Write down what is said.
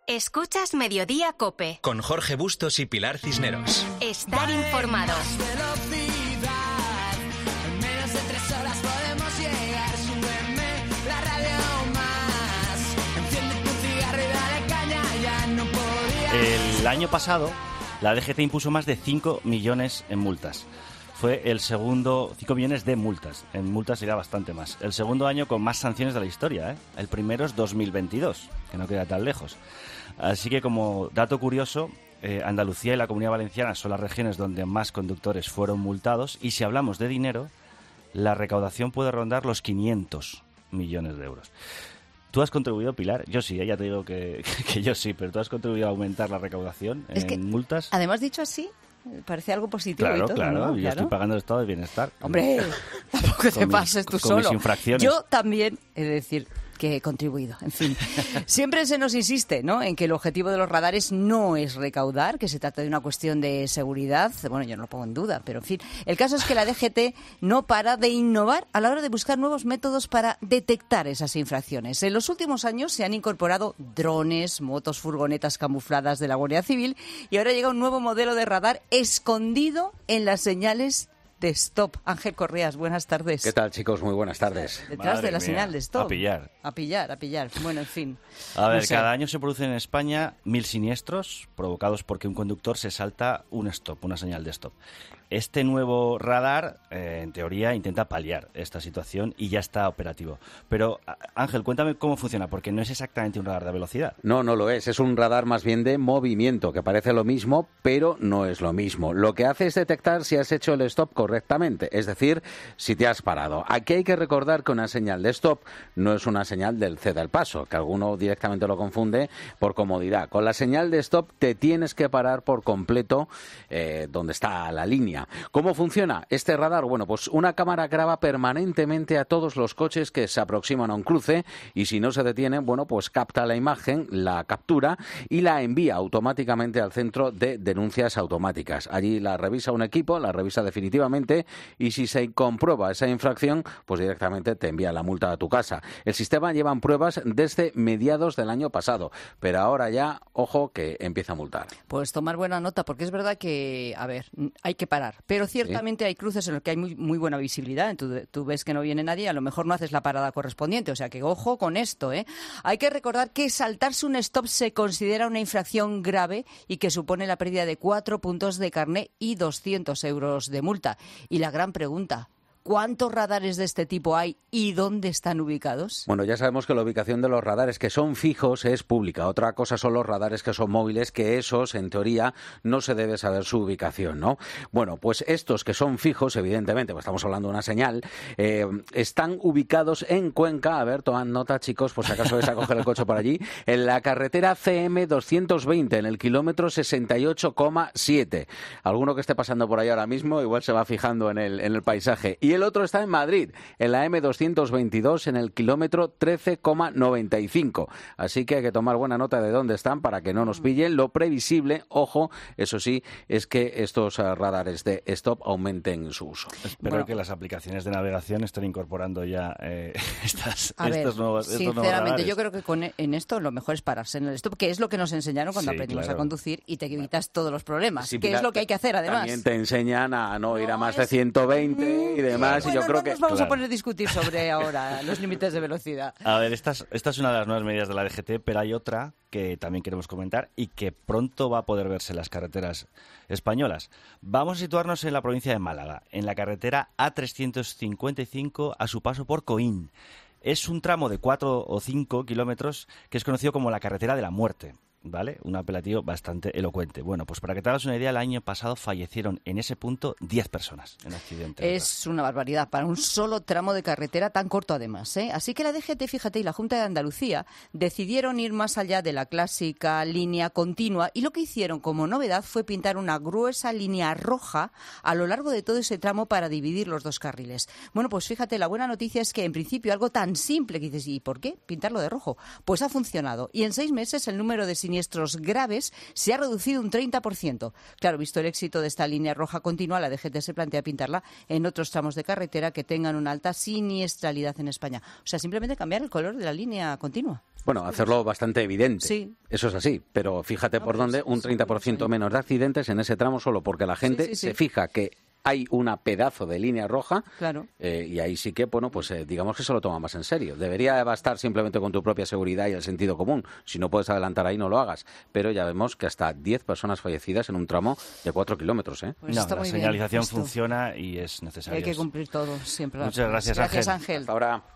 Escuchas Mediodía COPE. Con Jorge Bustos y Pilar Cisneros. Estar informado. El año pasado, la DGT impuso más de 5 millones en multas. Fue el segundo, 5 millones de multas. En multas sería bastante más. El segundo año con más sanciones de la historia, ¿eh? El primero es 2022, que no queda tan lejos. Así que, como dato curioso, Andalucía y la Comunidad Valenciana son las regiones donde más conductores fueron multados. Y si hablamos de dinero, la recaudación puede rondar los 500 millones de euros. ¿Tú has contribuido, Pilar? Yo sí, ya te digo que yo sí, pero ¿tú has contribuido a aumentar la recaudación en multas? Además, dicho así, parece algo positivo. Claro, y todo, claro, ¿no? Yo estoy pagando el estado de bienestar. Hombre, tampoco te pases tú solo. Con mis infracciones. Yo también he de decir que he contribuido. En fin, siempre se nos insiste, ¿no?, en que el objetivo de los radares no es recaudar, que se trata de una cuestión de seguridad. Bueno, yo no lo pongo en duda, pero en fin. El caso es que la DGT no para de innovar a la hora de buscar nuevos métodos para detectar esas infracciones. En los últimos años se han incorporado drones, motos, furgonetas camufladas de la Guardia Civil y ahora llega un nuevo modelo de radar escondido en las señales de stop. Ángel Correas, buenas tardes. ¿Qué tal, chicos? Muy buenas tardes. Detrás de la señal de stop. A pillar. A pillar. Bueno, en fin. A ver, cada año se producen en España 1.000 siniestros provocados porque un conductor se salta un stop, una señal de stop. Este nuevo radar, en teoría, intenta paliar esta situación y ya está operativo. Pero, Ángel, cuéntame cómo funciona, porque no es exactamente un radar de velocidad. No, no lo es. Es un radar más bien de movimiento, que parece lo mismo, pero no es lo mismo. Lo que hace es detectar si has hecho el stop correctamente, es decir, si te has parado. Aquí hay que recordar que una señal de stop no es una señal del ceda el paso, que alguno directamente lo confunde por comodidad. Con la señal de stop te tienes que parar por completo donde está la línea. ¿Cómo funciona este radar? Bueno, pues una cámara graba permanentemente a todos los coches que se aproximan a un cruce y si no se detienen, bueno, pues capta la imagen, la captura y la envía automáticamente al centro de denuncias automáticas. Allí la revisa un equipo, la revisa definitivamente y si se comprueba esa infracción, pues directamente te envía la multa a tu casa. El sistema lleva en pruebas desde mediados del año pasado, pero ahora ya, ojo, que empieza a multar. Pues tomar buena nota, porque es verdad que, a ver, hay que parar. Pero ciertamente hay cruces en los que hay muy buena visibilidad. Tú ves que no viene nadie y a lo mejor no haces la parada correspondiente. O sea que ojo con esto, ¿eh? Hay que recordar que saltarse un stop se considera una infracción grave y que supone la pérdida de 4 puntos de carné y 200 euros de multa. Y la gran pregunta: ¿cuántos radares de este tipo hay y dónde están ubicados? Bueno, ya sabemos que la ubicación de los radares que son fijos es pública. Otra cosa son los radares que son móviles, que esos, en teoría, no se debe saber su ubicación, ¿no? Bueno, pues estos que son fijos, evidentemente, pues estamos hablando de una señal, están ubicados en Cuenca. A ver, tomad nota, chicos, por si acaso vais a coger el coche por allí. En la carretera CM 220, en el kilómetro 68,7. Alguno que esté pasando por ahí ahora mismo igual se va fijando en el paisaje. Y el otro está en Madrid, en la M222, en el kilómetro 13,95. Así que hay que tomar buena nota de dónde están para que no nos pillen. Lo previsible, ojo, eso sí, es que estos radares de stop aumenten su uso. Espero que las aplicaciones de navegación estén incorporando ya estos nuevos sinceramente, radares. yo creo que en esto lo mejor es pararse en el stop, que es lo que nos enseñaron cuando aprendimos a conducir y te evitas todos los problemas, que es lo que hay que hacer además. También te enseñan a no ir a más de 120 y demás. Bueno, y yo creo no nos vamos a poner a discutir sobre ahora los límites de velocidad. A ver, esta es una de las nuevas medidas de la DGT, pero hay otra que también queremos comentar y que pronto va a poder verse en las carreteras españolas. Vamos a situarnos en la provincia de Málaga, en la carretera A355 a su paso por Coín. Es un tramo de 4 o 5 kilómetros que es conocido como la carretera de la muerte. ¿Vale? Un apelativo bastante elocuente. Bueno, pues para que te hagas una idea, el año pasado fallecieron en ese punto 10 personas en accidente. Es una barbaridad para un solo tramo de carretera tan corto además, ¿eh? Así que la DGT, fíjate, y la Junta de Andalucía decidieron ir más allá de la clásica línea continua y lo que hicieron como novedad fue pintar una gruesa línea roja a lo largo de todo ese tramo para dividir los dos carriles. Bueno, pues fíjate, la buena noticia es que en principio algo tan simple que dices, ¿y por qué pintarlo de rojo? Pues ha funcionado y en 6 meses el número de siniestros graves se ha reducido un 30%. Claro, visto el éxito de esta línea roja continua, la DGT se plantea pintarla en otros tramos de carretera que tengan una alta siniestralidad en España. O sea, simplemente cambiar el color de la línea continua. Bueno, hacerlo bastante evidente. Sí. Eso es así, pero fíjate por dónde, un 30% menos de accidentes en ese tramo solo porque la gente se fija que hay una pedazo de línea roja, claro. Y ahí sí que, bueno, pues digamos que se lo toma más en serio. Debería bastar simplemente con tu propia seguridad y el sentido común. Si no puedes adelantar ahí, no lo hagas. Pero ya vemos que hasta 10 personas fallecidas en un tramo de 4 kilómetros. Pues no, la señalización funciona y es necesario. Hay que cumplir todo siempre. Muchas gracias, Ángel. Ángel. Hasta ahora.